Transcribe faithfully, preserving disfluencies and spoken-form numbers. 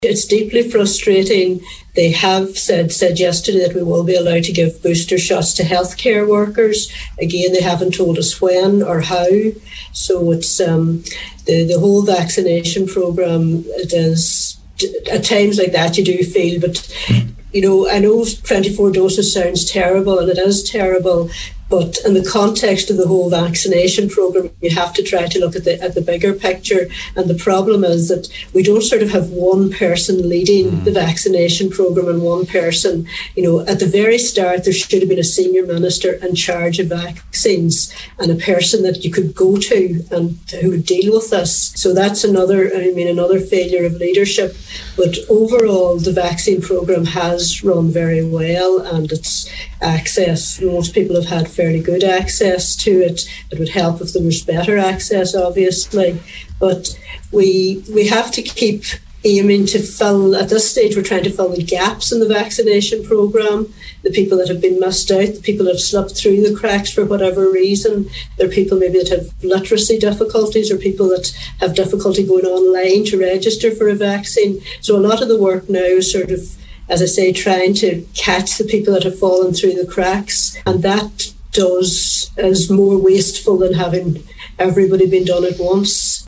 It's deeply frustrating. They have said said yesterday that we will be allowed to give booster shots to healthcare workers. Again, they haven't told us when or how. So it's um, the, the whole vaccination programme, it is, at times like that you do feel, but, you know, I know twenty-four doses sounds terrible, and it is terrible. But in the context of the whole vaccination programme, you have to try to look at the at the bigger picture. And the problem is that we don't sort of have one person leading mm. the vaccination programme and one person. You know, at the very start, there should have been a senior minister in charge of vaccines and a person that you could go to and who would deal with this. So that's another, I mean, another failure of leadership. But overall, the vaccine programme has run very well, and its access, most people have had fairly good access to it. It would help if there was better access, obviously. But we we have to keep aiming to fill, at this stage we're trying to fill the gaps in the vaccination programme, the people that have been missed out, the people that have slipped through the cracks for whatever reason. There are people maybe that have literacy difficulties or people that have difficulty going online to register for a vaccine. So a lot of the work now is sort of, as I say, trying to catch the people that have fallen through the cracks, and that does is more wasteful than having everybody been done at once.